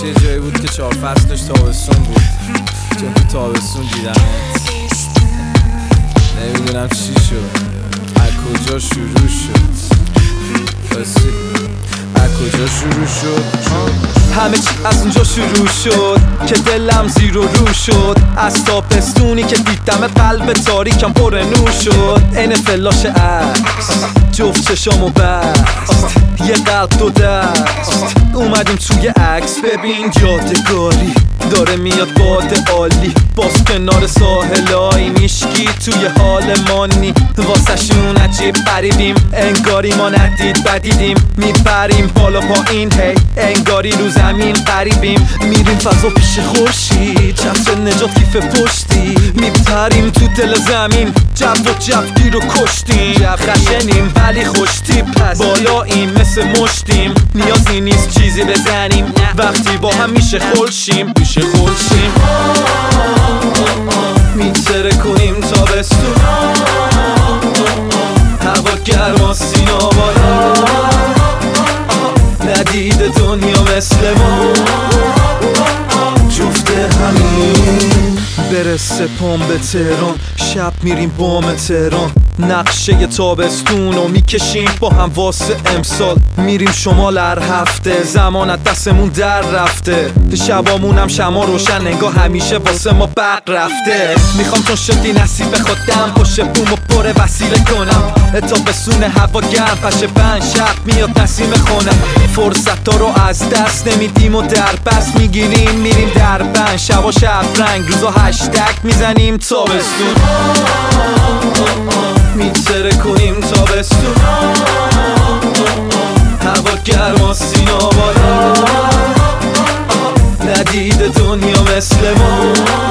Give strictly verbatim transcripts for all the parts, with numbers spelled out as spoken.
همیشه یه جایی بود که چهار فصلش تابستون بود، چون تو تابستون دیدمت. نمیدونم چی شد، از کجا شروع شد، بسی از کجا شروع شد. همه چی از اونجا شروع شد که دلم زیر و رو شد. از تابستونی که دیدم قلب تاریکم پر نور شد. این فلاش عکس جفت چشامو بست، یه قلب دو دست. اومدیم توی عکس ببین یادگاری داره میاد باد عالی. باز کنار ساحلای میشکی توی حال مانی. واسه شون عجیب غریبیم، انگاری ما ندید بدیدیم. میپریم بالا پایین هی انگاری رو زمین قریبیم. میریم فضا پیش خورشید، چتر نجات کیف پشتی. میپریم تو دل زمین، جو و جفتی رو کشتیم. جو خشنیم ولی خوشتیپ، بالاییم مثل مشتیم. نیازی نیست چیزی بزنیم، وقتی با هم میشه خلشیم. میشه خلشیم میتره کنیم تابستون. هوا گرما سینا بالا، ندید دنیا مثل ما. جفت همین برسه پام به تهران، شب میریم بام تهران. نقشه تابستون رو میکشیم با هم واسه امسال. میریم شمال هر هفته، زمان از دستمون در رفته. شبامونم شما روشن انگار همیشه واسه ما برق رفته. میخوام چون شدی نصیب خودم، پشت بومو پر وسیله کنم. تابستون هوا گرم پشه بند، شب میاد نسیم خونم. فرصت ها رو از دست نمیدیم و در بست میگیریم. میریم در بند، شب و شب رنگ، روزا هشتگ میزنیم تابستون. میتره کنیم تابستون. هوا گرما سینا بالا، ندید دنیا مثل ما.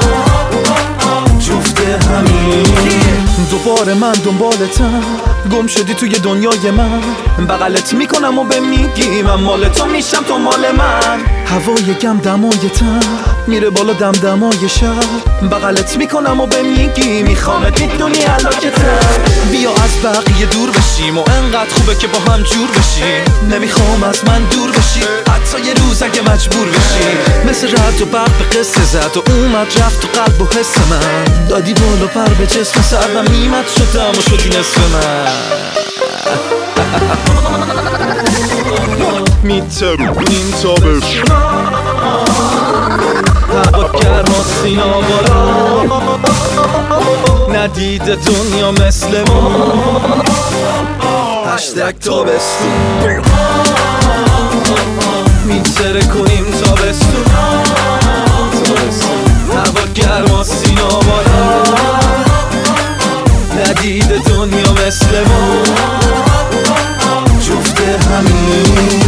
جفت همین دوباره من دنبالتم، گم شدی توی دنیای من. بغلت میکنم و به میگی من مال تو میشم تو مال من. هوای گم دمایتم میره بالا دم دمای شب. بغلت میکنم و به میگی میخوامت میدونی علاکتم. بیا از بقیه دور بشیم و انقدر خوبه که با هم جور بشیم. نمیخوام از من دور بشی حتی یه روز اگه مجبور بشی. مثل رد و برق به قصه زد و اومد رفت تو قلب و حس من. دادی بالا پر به جسم سرم میمد شدم و شدی نصف من. میترونیم تابستون. هوا گرما سینا بالا، ندید دنیا مثل ما. هشتگ تابستون. میتره کنیم تابستون. هوا گرما سینا بالا، ندید دنیا مثل ما. جفت همین